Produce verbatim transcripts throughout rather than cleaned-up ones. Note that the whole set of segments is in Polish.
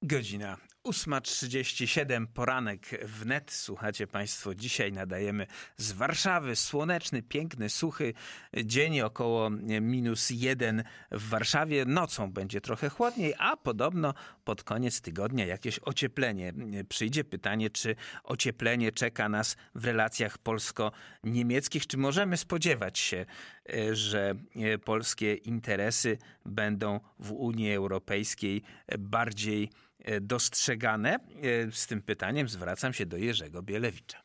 Godzina ósma trzydzieści siedem, poranek wnet. Słuchacie Państwo, dzisiaj nadajemy z Warszawy. Słoneczny, piękny, suchy dzień, około minus jeden w Warszawie. Nocą będzie trochę chłodniej, a podobno pod koniec tygodnia jakieś ocieplenie przyjdzie. Pytanie, czy ocieplenie czeka nas w relacjach polsko-niemieckich? Czy możemy spodziewać się, że polskie interesy będą w Unii Europejskiej bardziej dostrzegane? Z tym pytaniem zwracam się do Jerzego Bielewicza.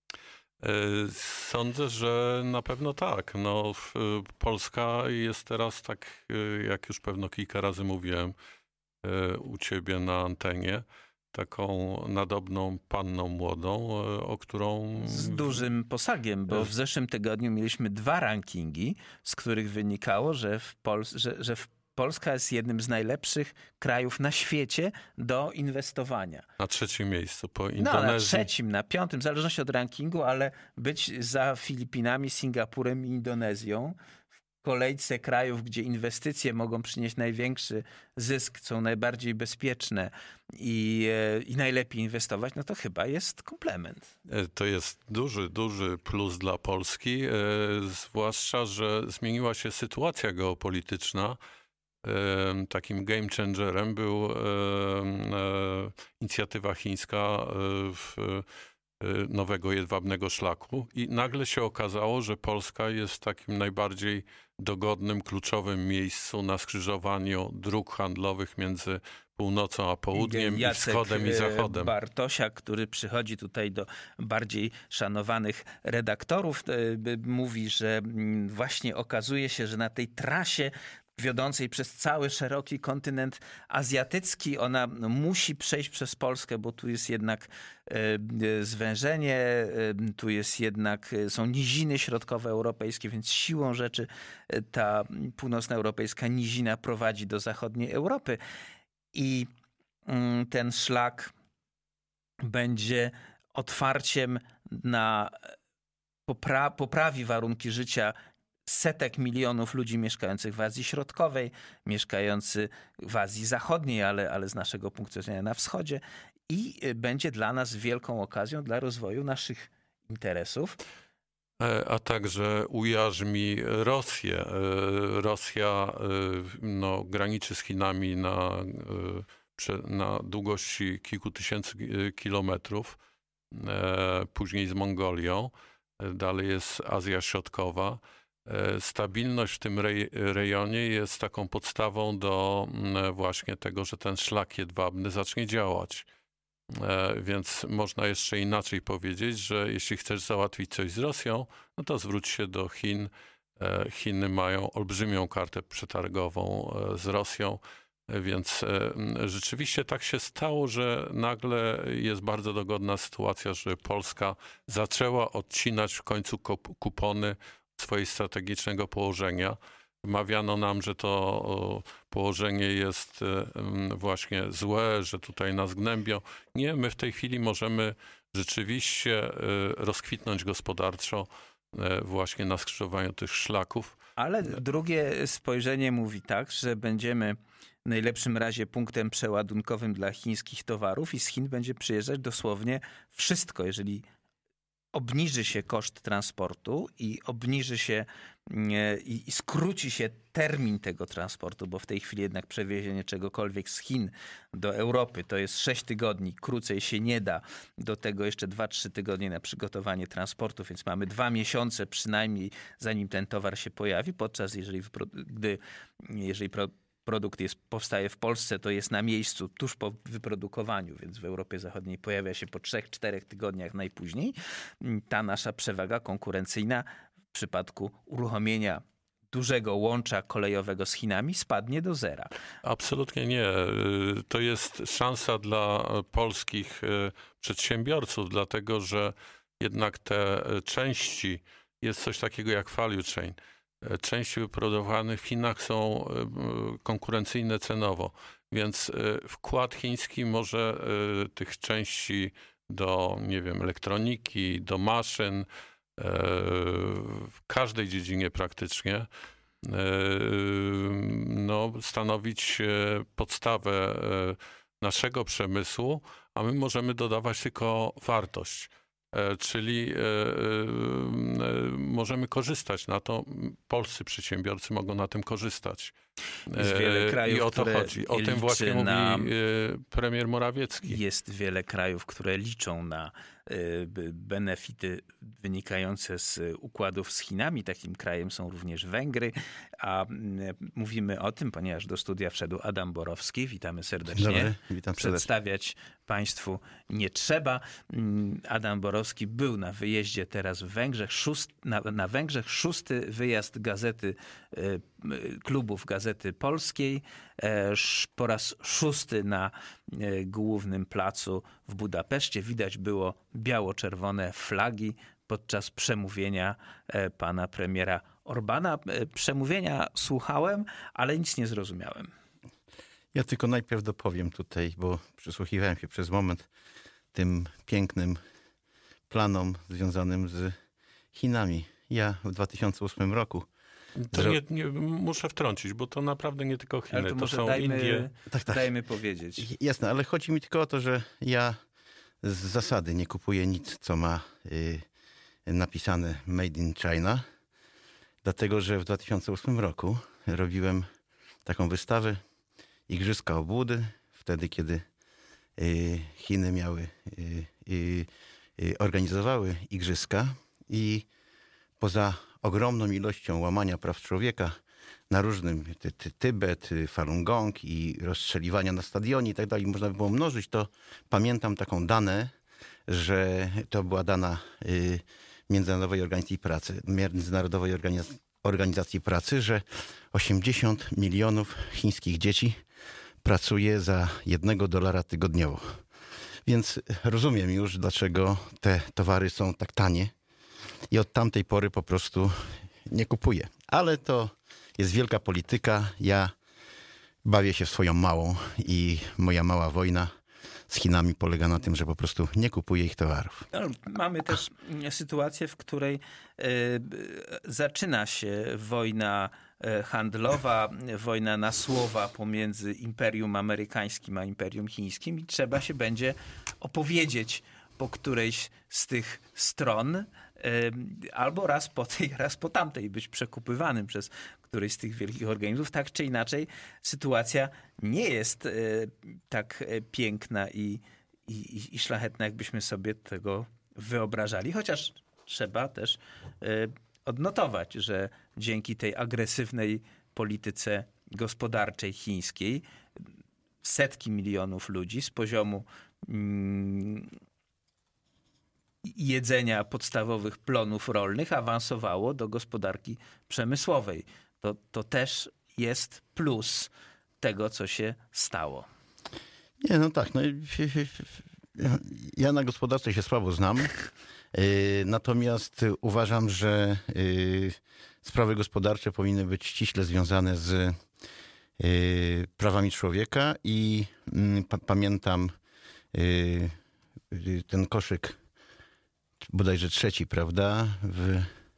Sądzę, że na pewno tak. No, Polska jest teraz, tak jak już pewno kilka razy mówiłem u ciebie na antenie, taką nadobną panną młodą, o którą... Z dużym posagiem, bo w zeszłym tygodniu mieliśmy dwa rankingi, z których wynikało, że, w Pol- że, że w Polska jest jednym z najlepszych krajów na świecie do inwestowania. Na trzecim miejscu po Indonezji. No, na trzecim, na piątym, w zależności od rankingu, ale być za Filipinami, Singapurem i Indonezją w kolejce krajów, gdzie inwestycje mogą przynieść największy zysk, są najbardziej bezpieczne i, i najlepiej inwestować, no to chyba jest komplement. To jest duży, duży plus dla Polski, zwłaszcza, że zmieniła się sytuacja geopolityczna. Takim game changerem był inicjatywa chińska w nowego jedwabnego szlaku i nagle się okazało, że Polska jest w takim najbardziej dogodnym, kluczowym miejscu na skrzyżowaniu dróg handlowych między północą a południem, Jacek i wschodem i zachodem. Bartosia, który przychodzi tutaj do bardziej szanowanych redaktorów, mówi, że właśnie okazuje się, że na tej trasie wiodącej przez cały szeroki kontynent azjatycki, ona musi przejść przez Polskę, bo tu jest jednak zwężenie, tu jest jednak, są niziny środkowoeuropejskie, więc siłą rzeczy ta północnoeuropejska nizina prowadzi do zachodniej Europy. I ten szlak będzie otwarciem na popra- poprawi warunki życia setek milionów ludzi mieszkających w Azji Środkowej, mieszkający w Azji Zachodniej, ale, ale z naszego punktu widzenia na wschodzie, i będzie dla nas wielką okazją dla rozwoju naszych interesów. A także ujarzmi Rosję. Rosja no, graniczy z Chinami na, na długości kilku tysięcy kilometrów, później z Mongolią, dalej jest Azja Środkowa. Stabilność w tym rej- rejonie jest taką podstawą do właśnie tego, że ten szlak jedwabny zacznie działać. Więc można jeszcze inaczej powiedzieć, że jeśli chcesz załatwić coś z Rosją, no to zwróć się do Chin. Chiny mają olbrzymią kartę przetargową z Rosją, więc rzeczywiście tak się stało, że nagle jest bardzo dogodna sytuacja, że Polska zaczęła odcinać w końcu kupony swojego strategicznego położenia. Wmawiano nam, że to położenie jest właśnie złe, że tutaj nas gnębią. Nie, my w tej chwili możemy rzeczywiście rozkwitnąć gospodarczo właśnie na skrzyżowaniu tych szlaków. Ale drugie spojrzenie mówi tak, że będziemy w najlepszym razie punktem przeładunkowym dla chińskich towarów i z Chin będzie przyjeżdżać dosłownie wszystko, jeżeli obniży się koszt transportu i obniży się i, i skróci się termin tego transportu, bo w tej chwili jednak przewiezienie czegokolwiek z Chin do Europy to jest sześć tygodni, krócej się nie da, do tego jeszcze dwa trzy tygodnie na przygotowanie transportu, więc mamy dwa miesiące przynajmniej, zanim ten towar się pojawi, podczas jeżeli, gdy, jeżeli pro, produkt jest, powstaje w Polsce, to jest na miejscu tuż po wyprodukowaniu, więc w Europie Zachodniej pojawia się po trzech czterech tygodniach najpóźniej. Ta nasza przewaga konkurencyjna w przypadku uruchomienia dużego łącza kolejowego z Chinami spadnie do zera. Absolutnie nie. To jest szansa dla polskich przedsiębiorców, dlatego że jednak te części, jest coś takiego jak value chain. Części wyprodukowane w Chinach są konkurencyjne cenowo, więc wkład chiński może tych części do, nie wiem, elektroniki, do maszyn, w każdej dziedzinie praktycznie, no, stanowić podstawę naszego przemysłu, a my możemy dodawać tylko wartość. Czyli możemy korzystać na to, polscy przedsiębiorcy mogą na tym korzystać. Jest wiele krajów, I o to które chodzi. O tym właśnie na... mówi premier Morawiecki. Jest wiele krajów, które liczą na benefity wynikające z układów z Chinami. Takim krajem są również Węgry, a mówimy o tym, ponieważ do studia wszedł Adam Borowski. Witamy serdecznie. Dobry, witam serdecznie. Przedstawiać Państwu nie trzeba. Adam Borowski był na wyjeździe teraz w Węgrzech. Szóst, na, na Węgrzech szósty wyjazd gazety, klubów Gazety Polskiej. Po raz szósty na głównym placu w Budapeszcie. Widać było biało-czerwone flagi podczas przemówienia pana premiera Orbana. Przemówienia słuchałem, ale nic nie zrozumiałem. Ja tylko najpierw dopowiem tutaj, bo przysłuchiwałem się przez moment tym pięknym planom związanym z Chinami. Ja w dwa tysiące ósmym roku... To nie, nie, muszę wtrącić, bo to naprawdę nie tylko Chiny, ale to, to może są dajmy, Indie. Tak, tak. Dajmy powiedzieć. Jasne, ale chodzi mi tylko o to, że ja z zasady nie kupuję nic, co ma y, napisane Made in China, dlatego że w dwa tysiące ósmym roku robiłem taką wystawę Igrzyska Obłudy, wtedy kiedy y, Chiny miały, y, y, y, organizowały igrzyska i poza ogromną ilością łamania praw człowieka na różnym, ty, ty, Tybet, Falun Gong i rozstrzeliwania na stadionie i tak dalej, można by było mnożyć, to pamiętam taką danę, że to była dana y, Międzynarodowej Organizacji Pracy, Międzynarodowej Organizacji, Organizacji Pracy, że osiemdziesiąt milionów chińskich dzieci pracuje za jednego dolara tygodniowo. Więc rozumiem już, dlaczego te towary są tak tanie i od tamtej pory po prostu nie kupuję. Ale to jest wielka polityka. Ja bawię się w swoją małą i moja mała wojna z Chinami polega na tym, że po prostu nie kupuję ich towarów. No, mamy też sytuację, w której y, zaczyna się wojna handlowa, wojna na słowa pomiędzy Imperium Amerykańskim a Imperium Chińskim i trzeba się będzie opowiedzieć po którejś z tych stron, albo raz po tej, raz po tamtej, być przekupywanym przez któryś z tych wielkich organizmów. Tak czy inaczej sytuacja nie jest tak piękna i, i, i szlachetna, jakbyśmy sobie tego wyobrażali, chociaż trzeba też odnotować, że dzięki tej agresywnej polityce gospodarczej chińskiej setki milionów ludzi z poziomu mm, jedzenia podstawowych plonów rolnych awansowało do gospodarki przemysłowej. To, to też jest plus tego, co się stało. Nie, no tak. No, ja na gospodarce się słabo znam. Natomiast uważam, że sprawy gospodarcze powinny być ściśle związane z prawami człowieka i pamiętam ten koszyk bodajże trzeci, prawda? W,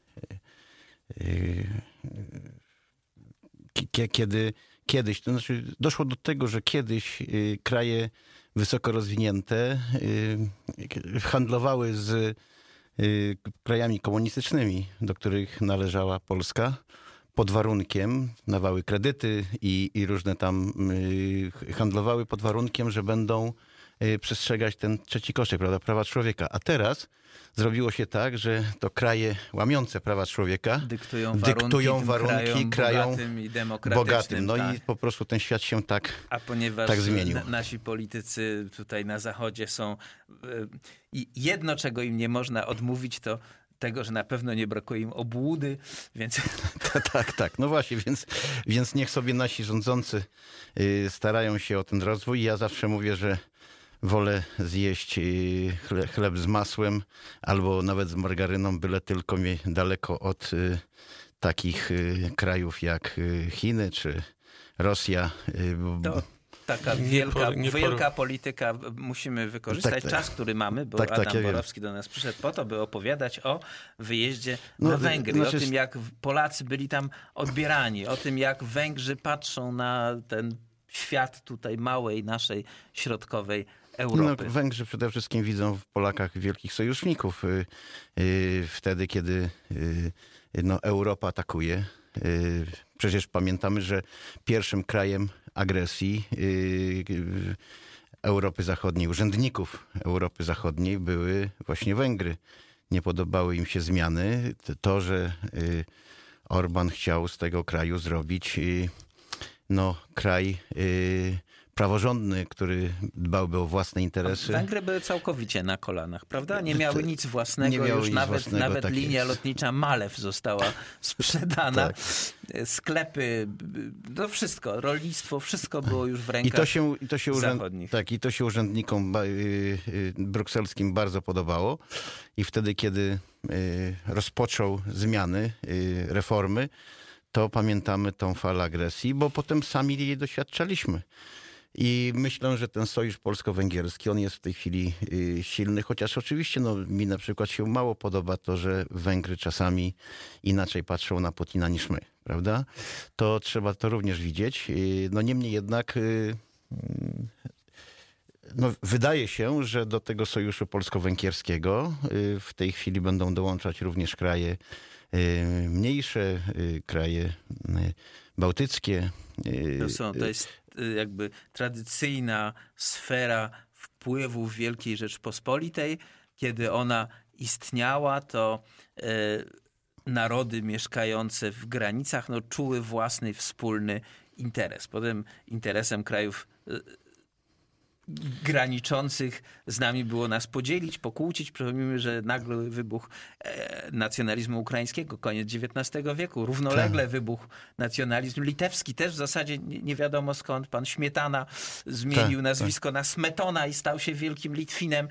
kiedy kiedyś, to znaczy doszło do tego, że kiedyś kraje wysoko rozwinięte handlowały z krajami komunistycznymi, do których należała Polska, pod warunkiem, dawały kredyty i, i różne tam handlowały pod warunkiem, że będą przestrzegać ten trzeci koszyk, prawda, prawa człowieka. A teraz zrobiło się tak, że to kraje łamiące prawa człowieka dyktują, dyktują warunki, warunki krajom bogatym i demokratycznym. bogatym. No tak. i po prostu ten świat się tak, A ponieważ tak zmienił. nasi politycy tutaj na Zachodzie są i jedno, czego im nie można odmówić, to tego, że na pewno nie brakuje im obłudy, więc... tak, tak. No właśnie, więc, więc niech sobie nasi rządzący starają się o ten rozwój. Ja zawsze mówię, że wolę zjeść chleb z masłem albo nawet z margaryną, byle tylko mnie daleko od takich krajów jak Chiny czy Rosja. To taka wielka, nie por... wielka polityka. Musimy wykorzystać tak, tak. czas, który mamy, bo tak, tak, Adam ja Borowski do nas przyszedł po to, by opowiadać o wyjeździe no, na Węgry. znaczy... O tym, jak Polacy byli tam odbierani. O tym, jak Węgrzy patrzą na ten świat tutaj małej naszej środkowej No, Europy. Węgrzy przede wszystkim widzą w Polakach wielkich sojuszników. Y, y, Wtedy, kiedy y, no, Europa atakuje. Y, Przecież pamiętamy, że pierwszym krajem agresji y, y, Europy Zachodniej, urzędników Europy Zachodniej były właśnie Węgry. Nie podobały im się zmiany. To, że y, Orban chciał z tego kraju zrobić y, no, kraj y, praworządny, który dbałby o własne interesy. Węgry były całkowicie na kolanach, prawda? Nie miały nic własnego, Nie miały już nic nawet, własnego, nawet tak linia jest. lotnicza Malew została sprzedana. Tak. Sklepy, no wszystko, rolnictwo, wszystko było już w I rękach to się, i to się, urzęd, zachodnich. tak, i to się urzędnikom ba- y, y, brukselskim bardzo podobało. I wtedy, kiedy y, rozpoczął zmiany, y, reformy, to pamiętamy tą falę agresji, bo potem sami jej doświadczaliśmy. I myślę, że ten sojusz polsko-węgierski, on jest w tej chwili y, silny, chociaż oczywiście no, mi na przykład się mało podoba to, że Węgry czasami inaczej patrzą na Putina niż my, prawda? To trzeba to również widzieć. Y, no niemniej jednak y, no, wydaje się, że do tego sojuszu polsko-węgierskiego y, w tej chwili będą dołączać również kraje y, mniejsze, y, kraje y, bałtyckie. y, To, są, to jest y, jakby tradycyjna sfera wpływów Wielkiej Rzeczpospolitej. Kiedy ona istniała, to y, narody mieszkające w granicach no, czuły własny wspólny interes. Potem interesem krajów y, graniczących z nami było nas podzielić, pokłócić. Przypomnijmy, że nagły wybuch e, nacjonalizmu ukraińskiego, koniec dziewiętnastego wieku. Równolegle Tak. wybuch nacjonalizm litewski. Też w zasadzie nie, nie wiadomo skąd. Pan Śmietana zmienił Tak, nazwisko na Smetona i stał się wielkim Litwinem.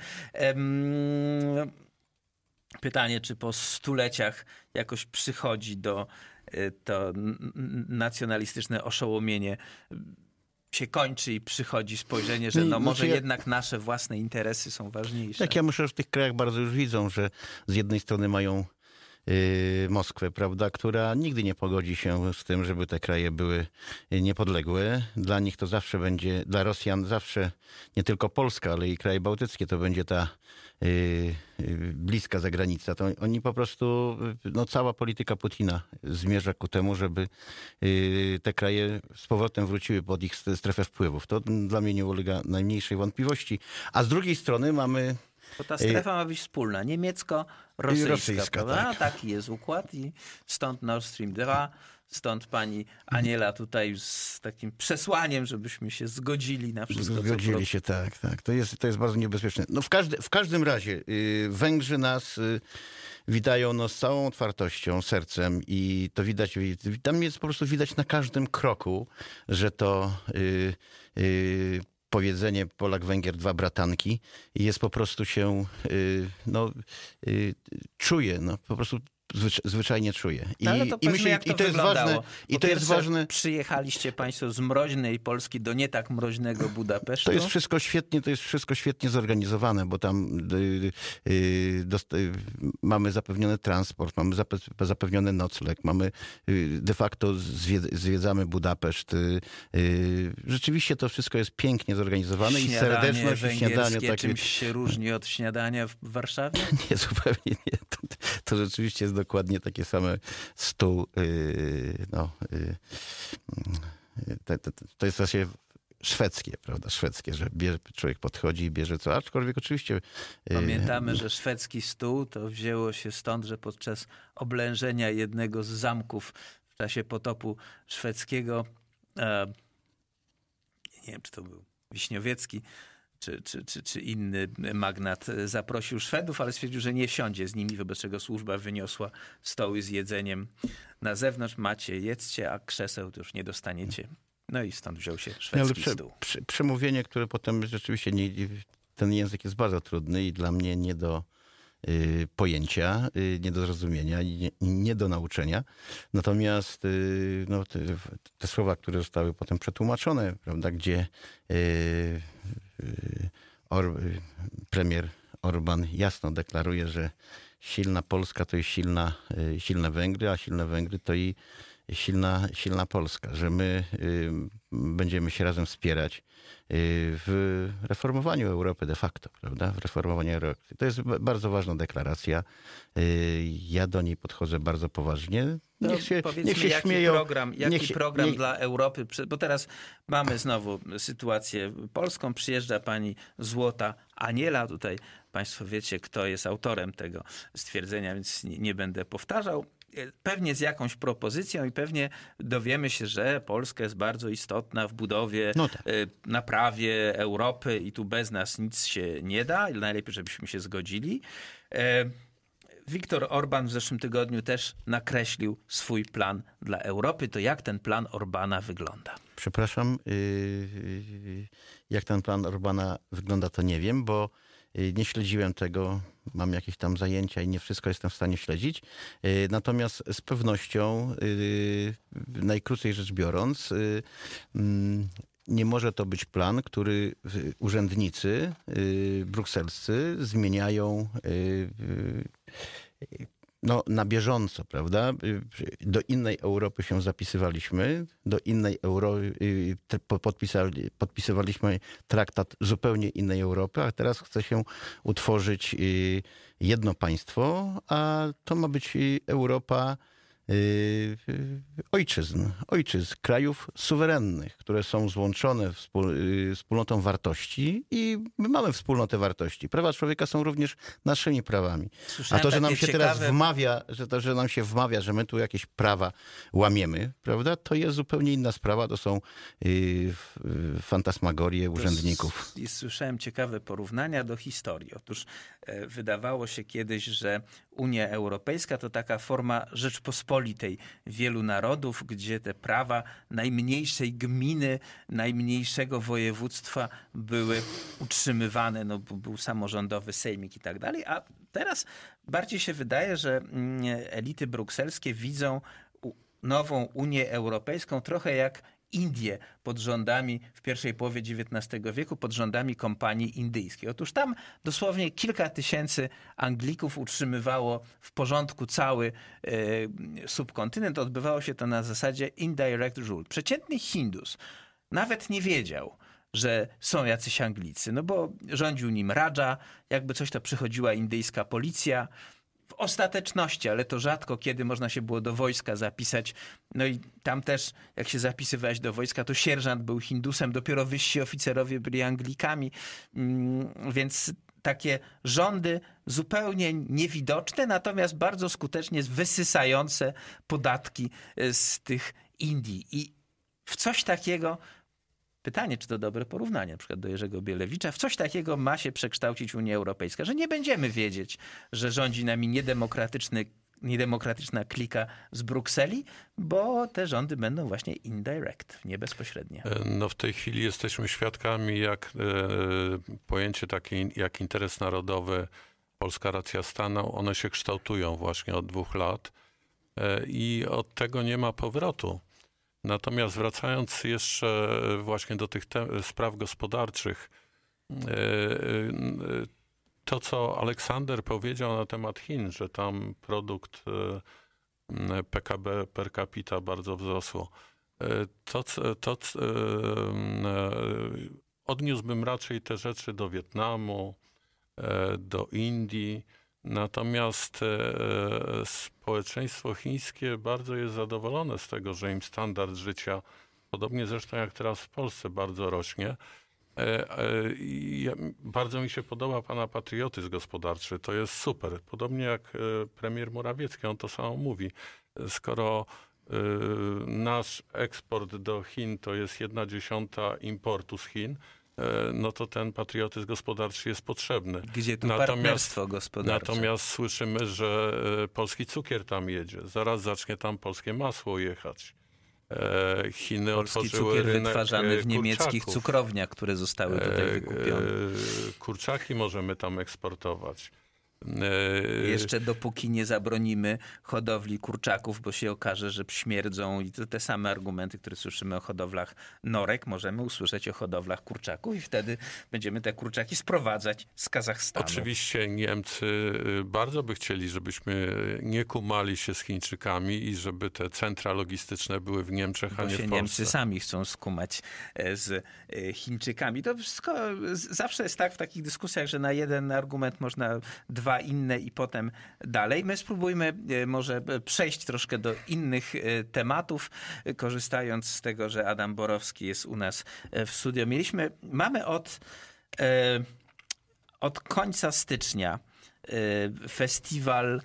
Em, pytanie, czy po stuleciach jakoś przychodzi do e, to n- n- nacjonalistyczne oszołomienie się kończy i przychodzi spojrzenie, że Nie, no może znaczy ja- jednak nasze własne interesy są ważniejsze. Tak, ja myślę, że w tych krajach bardzo już widzą, że z jednej strony mają y, Moskwę, prawda, która nigdy nie pogodzi się z tym, żeby te kraje były niepodległe. Dla nich to zawsze będzie, dla Rosjan zawsze nie tylko Polska, ale i kraje bałtyckie to będzie ta y, y, bliska zagranica. To oni po prostu, no cała polityka Putina zmierza ku temu, żeby y, te kraje z powrotem wróciły pod ich strefę wpływów. To dla mnie nie ulega najmniejszej wątpliwości. A z drugiej strony mamy Bo ta strefa ma być wspólna, niemiecko-rosyjska, rosyjska, prawda? tak. Taki jest układ i stąd Nord Stream dwa, stąd pani Aniela tutaj z takim przesłaniem, żebyśmy się zgodzili na wszystko, co Zgodzili się, tak, tak. To jest, to jest bardzo niebezpieczne. No w, każdy, w każdym razie y, Węgrzy nas y, witają no, z całą otwartością, sercem i to widać, tam jest po prostu widać na każdym kroku, że to y, y, powiedzenie Polak-Węgier, dwa bratanki jest po prostu się y, no, y, czuje, no po prostu zwycz, zwyczajnie czuje. I, No, ale to i, myślę, jak to, i to jest wyglądało. ważne. I Po to jest pierwsze, ważne. Przyjechaliście państwo z mroźnej Polski do nie tak mroźnego Budapesztu. To jest wszystko świetnie, to jest wszystko świetnie zorganizowane, bo tam y, y, dost, y, mamy zapewniony transport, mamy zape- zapewniony nocleg, mamy y, de facto zwied- zwiedzamy Budapeszt. Y, y, rzeczywiście to wszystko jest pięknie zorganizowane i Śniadanie serdeczność i śniadanie węgierskie takie. czymś się różni od śniadania w Warszawie? Nie, zupełnie nie. To, to rzeczywiście jest dokładnie takie same stół. Yy, no, yy, yy, to, to, to jest właśnie szwedzkie, prawda? Szwedzkie, że bierze, człowiek podchodzi i bierze co. Aczkolwiek oczywiście... Yy, Pamiętamy, że szwedzki stół to wzięło się stąd, że podczas oblężenia jednego z zamków w czasie potopu szwedzkiego, e, nie wiem, czy to był Wiśniowiecki, czy, czy, czy, czy inny magnat zaprosił Szwedów, ale stwierdził, że nie wsiądzie z nimi, wobec czego służba wyniosła stoły z jedzeniem na zewnątrz. Macie, jedzcie, a krzeseł to już nie dostaniecie. No i stąd wziął się ale szwedzki prze, stół. prze, przemówienie, które potem rzeczywiście nie, ten język jest bardzo trudny i dla mnie nie do y, pojęcia, y, nie do zrozumienia, nie, nie do nauczenia. Natomiast y, no, te, te słowa, które zostały potem przetłumaczone, prawda, gdzie y, y, Or, y, premier Orban jasno deklaruje, że silna Polska to jest silna, y, silne Węgry, a silne Węgry to i silna, silna Polska, że my będziemy się razem wspierać w reformowaniu Europy de facto, prawda? W reformowaniu Europy. To jest bardzo ważna deklaracja. Ja do niej podchodzę bardzo poważnie. Niech się, powiedzmy, niech się jaki śmieją. Program, jaki się, program niech... dla Europy, bo teraz mamy znowu sytuację polską. Przyjeżdża pani Złota Aniela. Tutaj państwo wiecie, kto jest autorem tego stwierdzenia, więc nie, nie będę powtarzał. Pewnie z jakąś propozycją i pewnie dowiemy się, że Polska jest bardzo istotna w budowie, no tak. naprawie Europy i tu bez nas nic się nie da. Najlepiej, żebyśmy się zgodzili. Viktor Orban w zeszłym tygodniu też nakreślił swój plan dla Europy. To jak ten plan Orbana wygląda? Przepraszam, jak ten plan Orbana wygląda, to nie wiem, bo nie śledziłem tego, mam jakieś tam zajęcia i nie wszystko jestem w stanie śledzić. Natomiast z pewnością, najkrócej rzecz biorąc, nie może to być plan, który urzędnicy brukselscy zmieniają no, na bieżąco, prawda? Do innej Europy się zapisywaliśmy, do innej Europy podpisali, podpisywaliśmy traktat zupełnie innej Europy, a teraz chce się utworzyć jedno państwo, a to ma być Europa ojczyzn, ojczyzn, krajów suwerennych, które są złączone wspólnotą wartości i my mamy wspólnotę wartości. Prawa człowieka są również naszymi prawami. Słyszałem A to, że nam się ciekawe... teraz wmawia, że to, że nam się wmawia, że my tu jakieś prawa łamiemy, prawda, to jest zupełnie inna sprawa. To są yy, fantasmagorie urzędników. I słyszałem ciekawe porównania do historii. Otóż e, wydawało się kiedyś, że Unia Europejska to taka forma Rzeczpospolitej wielu narodów, gdzie te prawa najmniejszej gminy, najmniejszego województwa były utrzymywane, no był samorządowy sejmik i tak dalej, a teraz bardziej się wydaje, że elity brukselskie widzą nową Unię Europejską trochę jak Indie pod rządami w pierwszej połowie dziewiętnastego wieku, pod rządami kompanii indyjskiej. Otóż tam dosłownie kilka tysięcy Anglików utrzymywało w porządku cały e, subkontynent. Odbywało się to na zasadzie indirect rule. Przeciętny Hindus nawet nie wiedział, że są jacyś Anglicy, no bo rządził nim Radża, jakby coś to przychodziła indyjska policja. W ostateczności, ale to rzadko kiedy można się było do wojska zapisać. No i tam też, jak się zapisywałeś do wojska, to sierżant był Hindusem, dopiero wyżsi oficerowie byli Anglikami. Więc takie rządy zupełnie niewidoczne, natomiast bardzo skutecznie wysysające podatki z tych Indii. I w coś takiego... Pytanie, czy to dobre porównanie, na przykład do Jerzego Bielewicza. W coś takiego ma się przekształcić Unia Europejska, że nie będziemy wiedzieć, że rządzi nami niedemokratyczny, niedemokratyczna klika z Brukseli, bo te rządy będą właśnie indirect, nie bezpośrednie. No w tej chwili jesteśmy świadkami, jak e, pojęcie takie jak interes narodowy, polska racja stanu, one się kształtują właśnie od dwóch lat e, i od tego nie ma powrotu. Natomiast wracając jeszcze właśnie do tych te- spraw gospodarczych, to co Aleksander powiedział na temat Chin, że tam produkt P K B per capita bardzo wzrosło, to, to odniósłbym raczej te rzeczy do Wietnamu, do Indii. Natomiast e, społeczeństwo chińskie bardzo jest zadowolone z tego, że im standard życia, podobnie zresztą jak teraz w Polsce, bardzo rośnie. E, e, i bardzo mi się podoba pana patriotyzm gospodarczy. To jest super. Podobnie jak e, premier Morawiecki, on to samo mówi. Skoro e, nasz eksport do Chin to jest jedna dziesiąta importu z Chin, no to ten patriotyzm gospodarczy jest potrzebny. Gdzie tu natomiast, partnerstwo gospodarcze? Natomiast słyszymy, że polski cukier tam jedzie. Zaraz zacznie tam polskie masło jechać. Chiny polski otworzyły cukier rynek wytwarzany w niemieckich kurczaków. cukrowniach, które zostały tutaj wykupione. Kurczaki możemy tam eksportować. Jeszcze dopóki nie zabronimy hodowli kurczaków, bo się okaże, że śmierdzą i to te same argumenty, które słyszymy o hodowlach norek, możemy usłyszeć o hodowlach kurczaków i wtedy będziemy te kurczaki sprowadzać z Kazachstanu. Oczywiście Niemcy bardzo by chcieli, żebyśmy nie kumali się z Chińczykami i żeby te centra logistyczne były w Niemczech, bo a nie się w Polsce. Niemcy sami chcą skumać z Chińczykami. To wszystko zawsze jest tak w takich dyskusjach, że na jeden argument można dwa inne i potem dalej. My spróbujmy może przejść troszkę do innych tematów, korzystając z tego, że Adam Borowski jest u nas w studio. Mieliśmy, mamy od, od końca stycznia festiwal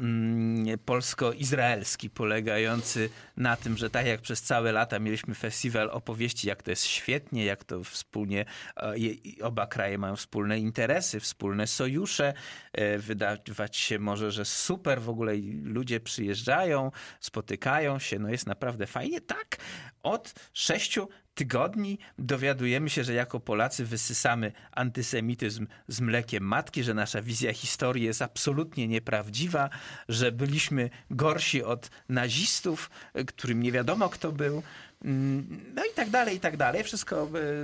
polsko-izraelski, polegający na tym, że tak jak przez całe lata mieliśmy festiwal opowieści, jak to jest świetnie, jak to wspólnie oba kraje mają wspólne interesy, wspólne sojusze. Wydawać się może, że super, w ogóle ludzie przyjeżdżają, spotykają się, no jest naprawdę fajnie. Tak, od sześciu tygodni dowiadujemy się, że jako Polacy wysysamy antysemityzm z mlekiem matki, że nasza wizja historii jest absolutnie nieprawdziwa, że byliśmy gorsi od nazistów, którym nie wiadomo kto był. No i tak dalej, i tak dalej. Wszystko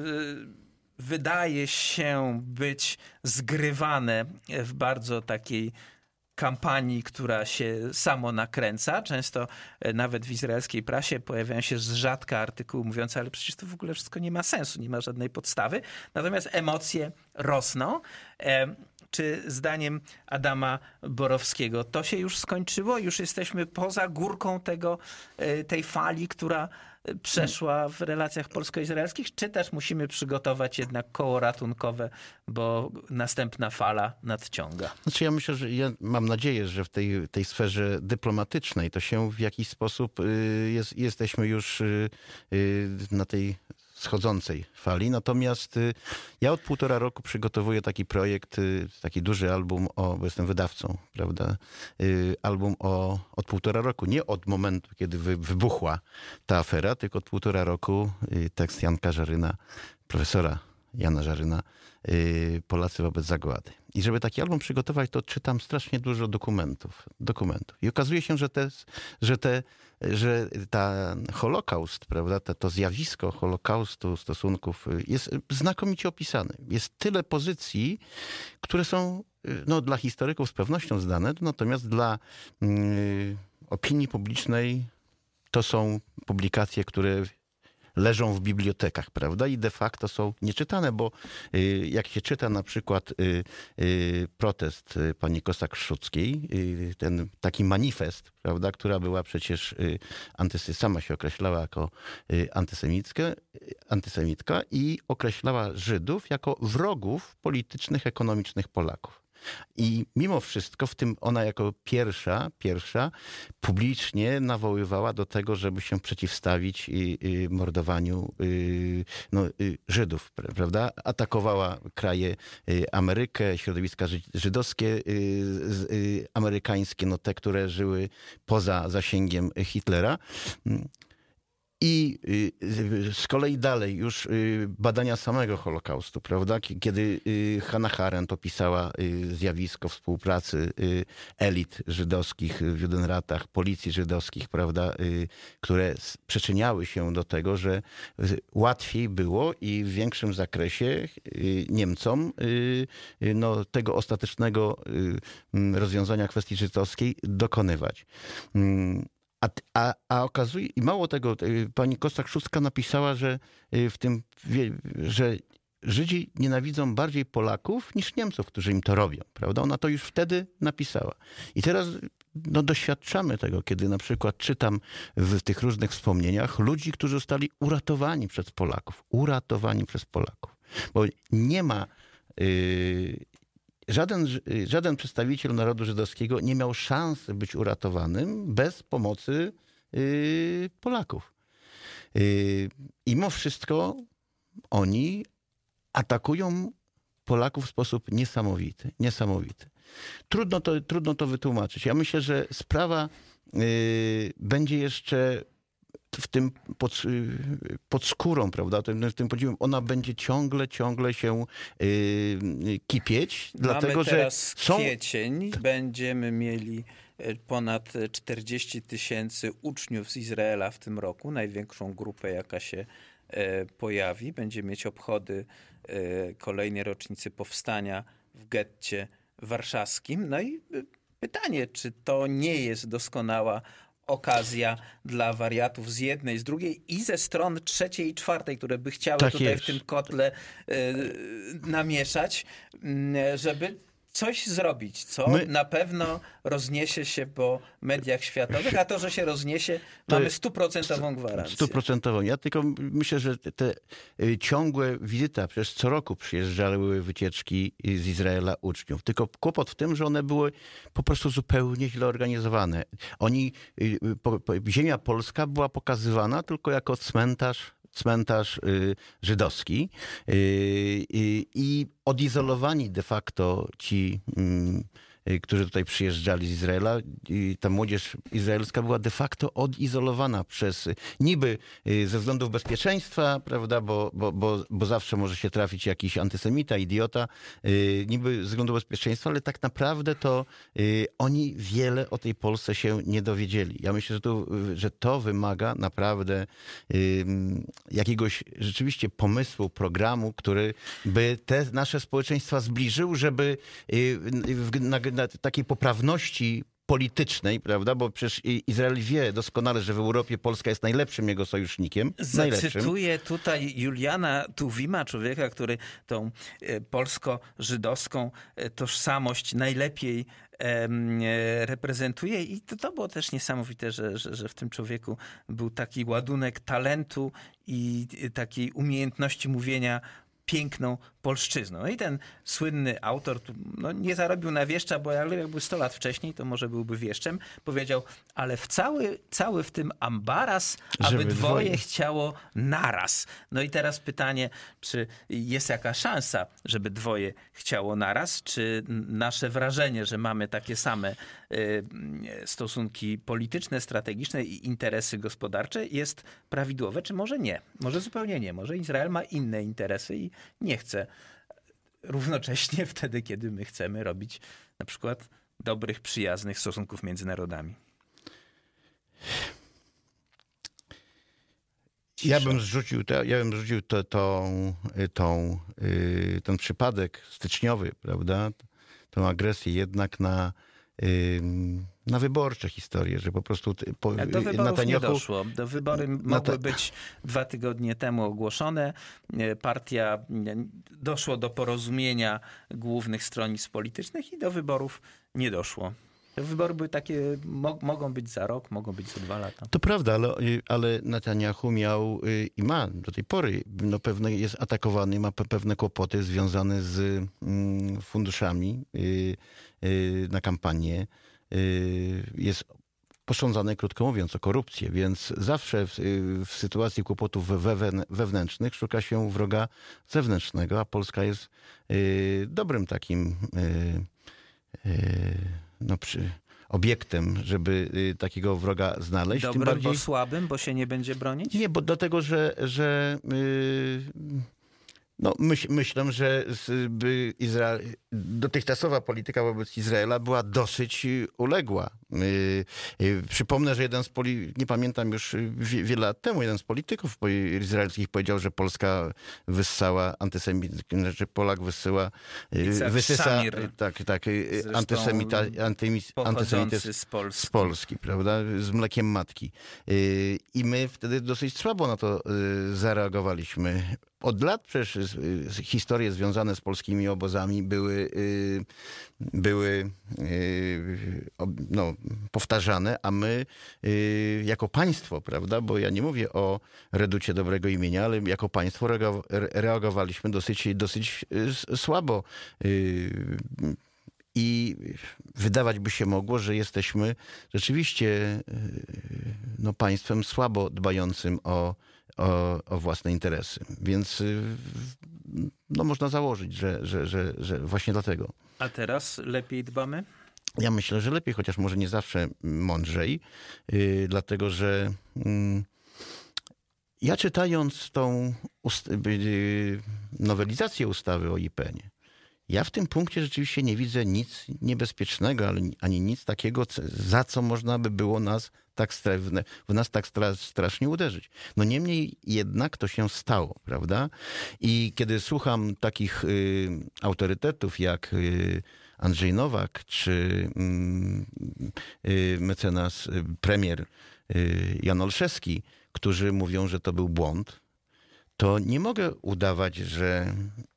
wydaje się być zgrywane w bardzo takiej kampanii, która się samo nakręca. Często nawet w izraelskiej prasie pojawiają się z rzadka artykuły mówiące, ale przecież to w ogóle wszystko nie ma sensu, nie ma żadnej podstawy. Natomiast emocje rosną. Czy zdaniem Adama Borowskiego to się już skończyło? Już jesteśmy poza górką tego, tej fali, która przeszła w relacjach polsko-izraelskich, czy też musimy przygotować jednak koło ratunkowe, bo następna fala nadciąga? Znaczy ja myślę, że ja mam nadzieję, że w tej, tej sferze dyplomatycznej to się w jakiś sposób y, jest, jesteśmy już y, y, na tej schodzącej fali. Natomiast y, ja od półtora roku przygotowuję taki projekt, y, taki duży album, o, bo jestem wydawcą, prawda? Y, album o, od półtora roku. Nie od momentu, kiedy wy, wybuchła ta afera, tylko od półtora roku. Y, tekst Janka Żaryna, profesora Jana Żaryna, y, Polacy wobec zagłady. I żeby taki album przygotować, to czytam strasznie dużo dokumentów. dokumentów. I okazuje się, że, te, że, te, że ta Holokaust, prawda, to, to zjawisko Holokaustu, stosunków jest znakomicie opisane. Jest tyle pozycji, które są no, dla historyków z pewnością zdane, natomiast dla y, opinii publicznej to są publikacje, które leżą w bibliotekach, prawda? I de facto są nieczytane, bo y, jak się czyta na przykład y, y, protest y, pani Kossak-Szczuckiej, y, ten taki manifest, prawda, która była przecież y, antysy, sama się określała jako y, antysemicka, y, antysemitka i określała Żydów jako wrogów politycznych, ekonomicznych Polaków. I mimo wszystko w tym ona jako pierwsza, pierwsza publicznie nawoływała do tego, żeby się przeciwstawić mordowaniu no, Żydów, prawda? Atakowała kraje Amerykę, środowiska żydowskie, amerykańskie, no te, które żyły poza zasięgiem Hitlera. I z kolei dalej już badania samego Holokaustu, prawda? Kiedy Hannah Arendt opisała zjawisko współpracy elit żydowskich w Judenratach, policji żydowskich, prawda? Które przyczyniały się do tego, że łatwiej było i w większym zakresie Niemcom no, tego ostatecznego rozwiązania kwestii żydowskiej dokonywać. A, a, a okazuje, i mało tego, pani Kossak-Szczucka napisała, że w tym, że Żydzi nienawidzą bardziej Polaków niż Niemców, którzy im to robią, prawda? Ona to już wtedy napisała. I teraz no, doświadczamy tego, kiedy na przykład czytam w tych różnych wspomnieniach ludzi, którzy zostali uratowani przez Polaków. Uratowani przez Polaków. Bo nie ma... Yy, Żaden, żaden przedstawiciel narodu żydowskiego nie miał szansy być uratowanym bez pomocy yy, Polaków. Yy, I mimo wszystko oni atakują Polaków w sposób niesamowity. niesamowity. Trudno to, trudno to wytłumaczyć. Ja myślę, że sprawa yy, będzie jeszcze w tym pod, pod skórą, prawda, w tym podziemiem, ona będzie ciągle, ciągle się yy, kipieć, Mamy dlatego, teraz że są... kwiecień, będziemy mieli ponad czterdzieści tysięcy uczniów z Izraela w tym roku, największą grupę, jaka się pojawi. Będziemy mieć obchody kolejnej rocznicy powstania w getcie warszawskim. No i pytanie, czy to nie jest doskonała okazja dla wariatów z jednej, z drugiej i ze stron trzeciej i czwartej, które by chciały tak tutaj jest. w tym kotle namieszać, żeby coś zrobić, co My... na pewno rozniesie się po mediach światowych, a to, że się rozniesie, to mamy stuprocentową gwarancję. Stuprocentową. Ja tylko myślę, że te ciągłe wizyta, przecież co roku przyjeżdżały wycieczki z Izraela uczniów. Tylko kłopot w tym, że one były po prostu zupełnie źle organizowane. Oni, po, po, ziemia polska była pokazywana tylko jako cmentarz cmentarz y, żydowski y, y, i odizolowani de facto ci, y, y, którzy tutaj przyjeżdżali z Izraela, y, ta młodzież izraelska była de facto odizolowana przez, niby y, ze względów bezpieczeństwa, prawda, bo, bo, bo, bo zawsze może się trafić jakiś antysemita, idiota, y, niby ze względu bezpieczeństwa, ale tak naprawdę to y, oni wiele o tej Polsce się nie dowiedzieli. Ja myślę, że to, że to wymaga naprawdę y, jakiegoś rzeczywiście pomysłu, programu, który by te nasze społeczeństwa zbliżył, żeby na, na takiej poprawności politycznej, prawda, bo przecież Izrael wie doskonale, że w Europie Polska jest najlepszym jego sojusznikiem. Zacytuję tutaj Juliana Tuwima, człowieka, który tą polsko-żydowską tożsamość najlepiej reprezentuje i to, to było też niesamowite, że, że, że w tym człowieku był taki ładunek talentu i takiej umiejętności mówienia piękną polszczyzną. No i ten słynny autor no, nie zarobił na wieszcza, bo jakby sto lat wcześniej, to może byłby wieszczem. Powiedział, ale w cały, cały w tym ambaras, aby Żeby dwoje, dwoje chciało naraz. No i teraz pytanie, czy jest jakaś szansa, żeby dwoje chciało naraz? Czy nasze wrażenie, że mamy takie same y, stosunki polityczne, strategiczne i interesy gospodarcze jest prawidłowe, czy może nie? Może zupełnie nie. Może Izrael ma inne interesy i nie chce równocześnie wtedy, kiedy my chcemy robić na przykład dobrych, przyjaznych stosunków między narodami. Ja bym zrzucił, to, ja bym zrzucił to, to, tą, yy, ten przypadek styczniowy, prawda? Tą agresję jednak na, yy, na wyborcze historie, że po prostu po, do wyborów Netanyahu... nie doszło. Do wybory mogły być dwa tygodnie temu ogłoszone. Partia, doszło do porozumienia głównych stronnictw politycznych i do wyborów nie doszło. Te wybory były takie, mo- mogą być za rok, mogą być za dwa lata. To prawda, ale, ale Netanyahu miał i ma do tej pory, no pewne jest atakowany, ma pewne kłopoty związane z mm, funduszami y, y, na kampanię. Y, jest posądzany, krótko mówiąc, o korupcję, więc zawsze w, w sytuacji kłopotów wewn- wewnętrznych szuka się wroga zewnętrznego, a Polska jest y, dobrym takim y, y, no, przy, obiektem, żeby y, takiego wroga znaleźć. Dobrym, Tym bardziej... bo słabym, bo się nie będzie bronić? Nie, bo dlatego, że, że y, no, myśl, myślę, że z, by Izrael, dotychczasowa polityka wobec Izraela była dosyć uległa. Y, y, przypomnę, że jeden z poli, nie pamiętam już wie, wiele lat temu, jeden z polityków izraelskich powiedział, że Polska wyssała antysemity, że Polak wysyła, y, wysysa Szamir, tak, tak, antysemita, antymis, antysemityzm z Polski. z Polski, prawda, z mlekiem matki. Y, I my wtedy dosyć słabo na to y, zareagowaliśmy. Od lat przecież historie związane z polskimi obozami były, były no, powtarzane, a my jako państwo, prawda, bo ja nie mówię o reducie dobrego imienia, ale jako państwo reagowaliśmy dosyć, dosyć słabo. I wydawać by się mogło, że jesteśmy rzeczywiście no, państwem słabo dbającym o O, o własne interesy. Więc no, można założyć, że, że, że, że właśnie dlatego. A teraz lepiej dbamy? Ja myślę, że lepiej, chociaż może nie zawsze mądrzej, yy, dlatego że yy, Ja czytając tą ust- nowelizację ustawy o I P N-ie, ja w tym punkcie rzeczywiście nie widzę nic niebezpiecznego, ale ani nic takiego, za co można by było nas tak, stra- w nas tak stra- strasznie uderzyć. No niemniej jednak to się stało, prawda? I kiedy słucham takich y, autorytetów jak y, Andrzej Nowak czy y, y, mecenas, y, premier y, Jan Olszewski, którzy mówią, że to był błąd, to nie mogę udawać, że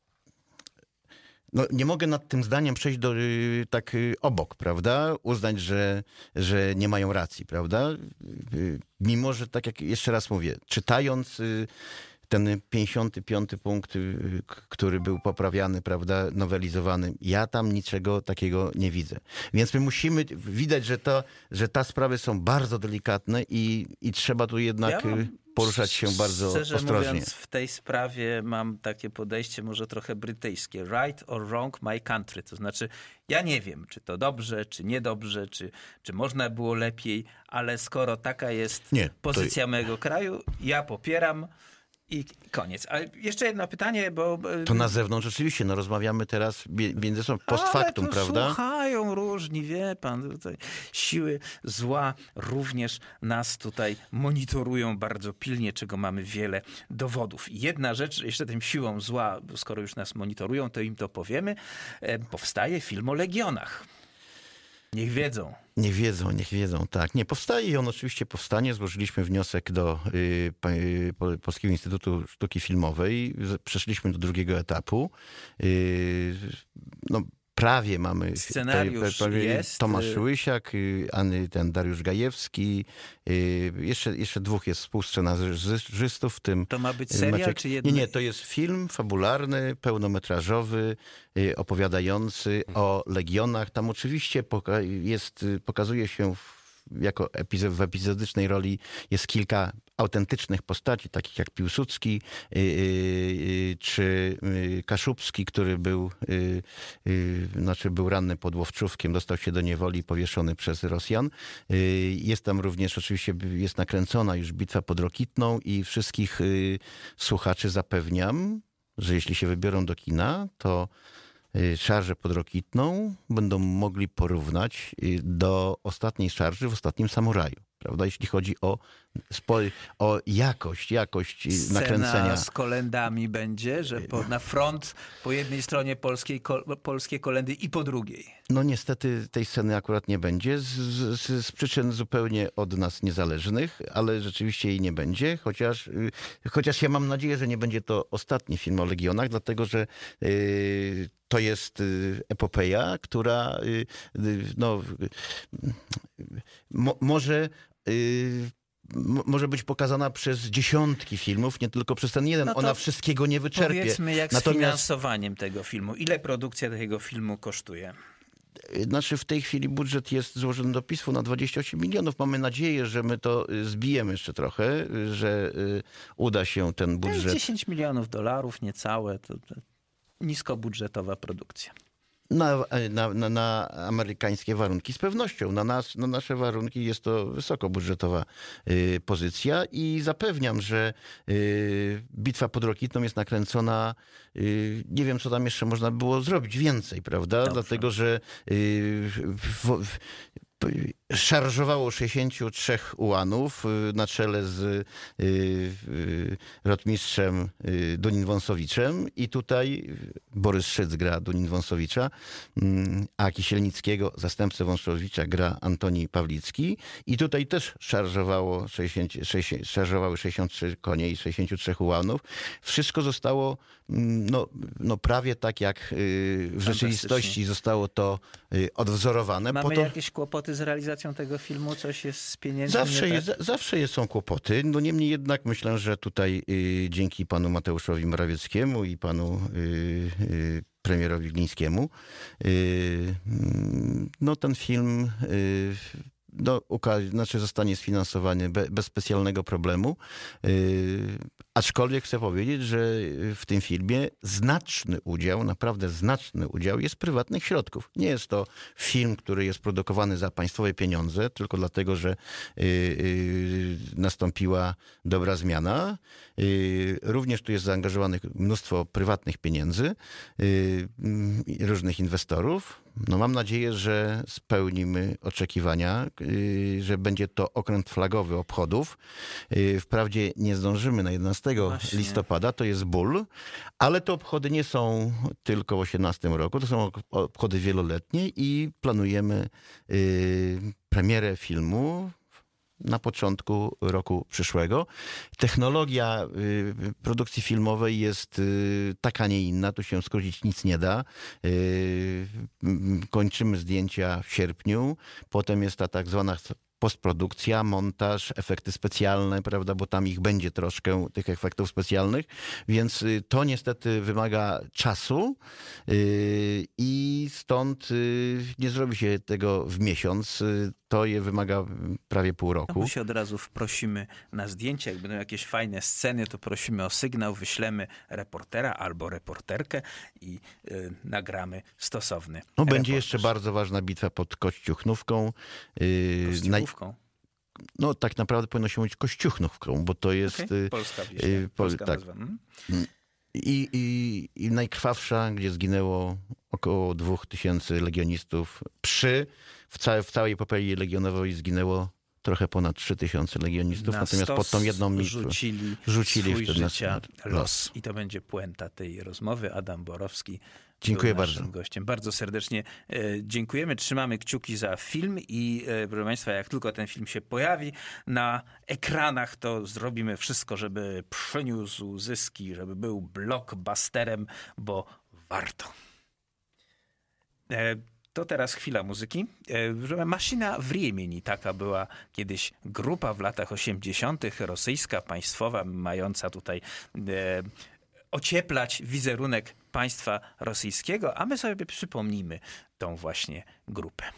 no, nie mogę nad tym zdaniem przejść do, y, tak y, obok, prawda? Uznać, że, że nie mają racji, prawda? Y, mimo, że tak jak jeszcze raz mówię, czytając y, ten pięćdziesiąty piąty punkt, y, k- który był poprawiany, prawda, nowelizowany, ja tam niczego takiego nie widzę. Więc my musimy, widać, że, to, że te sprawy są bardzo delikatne i, i trzeba tu jednak Ja mam- y, poruszać się bardzo Szczerze ostrożnie. mówiąc, w tej sprawie mam takie podejście może trochę brytyjskie. Right or wrong, my country. To znaczy, ja nie wiem, czy to dobrze, czy niedobrze, czy, czy można było lepiej, ale skoro taka jest Nie, to- pozycja mojego kraju, ja popieram i koniec. A jeszcze jedno pytanie, bo... To na zewnątrz rzeczywiście, no rozmawiamy teraz bie- między sobą post factum, Ale to prawda? słuchają różni, wie pan, tutaj siły zła również nas tutaj monitorują bardzo pilnie, czego mamy wiele dowodów. I jedna rzecz, jeszcze tym siłą zła, skoro już nas monitorują, to im to powiemy, e, powstaje film o Legionach. Niech wiedzą. Niech wiedzą, niech wiedzą, tak. Nie, powstaje i on oczywiście powstanie. Złożyliśmy wniosek do y, pa- y, Po- Polskiego Instytutu Sztuki Filmowej. Z- Przeszliśmy do drugiego etapu. Y, no, prawie mamy... Scenariusz prawie jest. Tomasz Łysiak, y, Any, ten Dariusz Gajewski. Y, jeszcze, jeszcze dwóch jest współscenarzystów, w tym To ma być y, serial, Maciek- czy jedno? Nie, nie, to jest film fabularny, pełnometrażowy, y, opowiadający o Legionach. Tam oczywiście poka- jest, y, pokazuje się w, jako epizo- w epizodycznej roli jest kilka autentycznych postaci, takich jak Piłsudski y, y, y, czy y, Kaszubski, który był, y, y, znaczy był ranny pod Łowczówkiem, dostał się do niewoli, powieszony przez Rosjan. Y, jest tam również oczywiście, jest nakręcona już bitwa pod Rokitną i wszystkich y, słuchaczy zapewniam, że jeśli się wybiorą do kina, to y, szarżę pod Rokitną będą mogli porównać y, do ostatniej szarży w Ostatnim Samuraju. Prawda? Jeśli chodzi o, spo- o jakość, jakość y, Scena nakręcenia. z kolendami będzie, że po, na front po jednej stronie polskiej, ko, polskie kolendy i po drugiej. No niestety tej sceny akurat nie będzie z, z, z przyczyn zupełnie od nas niezależnych, ale rzeczywiście jej nie będzie, chociaż, y, chociaż ja mam nadzieję, że nie będzie to ostatni film o Legionach, dlatego że y, to jest y, epopeja, która y, y, no, y, mo, może... Y, m- może być pokazana przez dziesiątki filmów, nie tylko przez ten jeden. No to Ona wszystkiego nie wyczerpie. Powiedzmy, jak z Natomiast finansowaniem tego filmu. Ile produkcja tego filmu kosztuje? Znaczy w tej chwili budżet jest złożony do PiSu na dwadzieścia osiem milionów. Mamy nadzieję, że my to y, zbijemy jeszcze trochę, y, że y, uda się ten To jest budżet. dziesięć milionów dolarów, niecałe. To, to niskobudżetowa produkcja. Na, na, na, na amerykańskie warunki z pewnością. Na, nas, na nasze warunki jest to wysokobudżetowa y, pozycja i zapewniam, że y, bitwa pod Rokitną jest nakręcona. Y, nie wiem, co tam jeszcze można było zrobić więcej, prawda? Dobrze. Dlatego, że y, w, w, szarżowało sześćdziesięciu trzech ułanów y, na czele z y, y, rotmistrzem y, Dunin-Wąsowiczem i tutaj Borys Szyc gra Dunin-Wąsowicza, mm, a Kisielnickiego, zastępcę Wąsowicza, gra Antoni Pawlicki i tutaj też szarżowało sześćdziesiąt, sześćdziesiąt, szarżowały sześćdziesiąt trzy konie i sześćdziesięciu trzech ułanów. Wszystko zostało mm, no, no prawie tak jak y, w rzeczywistości zostało to y, odwzorowane. Mamy po to, jakieś kłopoty z realizacją tego filmu? Coś jest z pieniędzmi? Zawsze, nie jest, tak? zawsze jest, są kłopoty. No niemniej jednak myślę, że tutaj y, dzięki panu Mateuszowi Morawieckiemu i panu y, y, premierowi Glińskiemu y, mm, no ten film y, no, uka- znaczy zostanie sfinansowany be, bez specjalnego problemu. Yy, aczkolwiek chcę powiedzieć, że w tym filmie znaczny udział, naprawdę znaczny udział jest prywatnych środków. Nie jest to film, który jest produkowany za państwowe pieniądze, tylko dlatego, że yy, yy, nastąpiła dobra zmiana. Yy, również tu jest zaangażowanych mnóstwo prywatnych pieniędzy, yy, różnych inwestorów. No mam nadzieję, że spełnimy oczekiwania, yy, że będzie to okręt flagowy obchodów. Yy, wprawdzie nie zdążymy na jedenastego Właśnie. listopada, to jest ból, ale te obchody nie są tylko w osiemnastym roku, to są obchody wieloletnie i planujemy yy, premierę filmu na początku roku przyszłego. Technologia y, produkcji filmowej jest y, taka, nie inna. Tu się skrócić nic nie da. Y, m, kończymy zdjęcia w sierpniu. Potem jest ta tak zwana postprodukcja, montaż, efekty specjalne, prawda, bo tam ich będzie troszkę, tych efektów specjalnych, więc y, to niestety wymaga czasu y, i stąd y, nie zrobi się tego w miesiąc. Y, To je wymaga prawie pół No, roku. my się od razu prosimy na zdjęcia, jak będą jakieś fajne sceny, to prosimy o sygnał, wyślemy reportera albo reporterkę i y, nagramy stosowny No, będzie reportaż. jeszcze bardzo ważna bitwa pod Kościuchnówką. Y, naj- Kościuchówką. No tak naprawdę powinno się mówić Kościuchnówką, bo to jest... Okay. y, Polska wieś, y, po- polska tak. nazwa. Mm. I, i, I najkrwawsza, gdzie zginęło około dwóch tysięcy legionistów. Przy, w, całe, w całej epopei legionowej zginęło trochę ponad trzy tysiące legionistów, Na natomiast pod tą stos jedną mi- rzucili, rzucili swój wtedy na- życia na los. los. I to będzie puenta tej rozmowy. Adam Borowski Dziękuję był naszym bardzo. gościem. Bardzo serdecznie e, dziękujemy. Trzymamy kciuki za film i e, proszę Państwa, jak tylko ten film się pojawi na ekranach, to zrobimy wszystko, żeby przyniósł zyski, żeby był blockbusterem, bo warto. E, To teraz chwila muzyki. E, Maszyna Wremieni, taka była kiedyś grupa w latach osiemdziesiątych, rosyjska, państwowa, mająca tutaj e, ocieplać wizerunek państwa rosyjskiego, a my sobie przypomnimy tą właśnie grupę.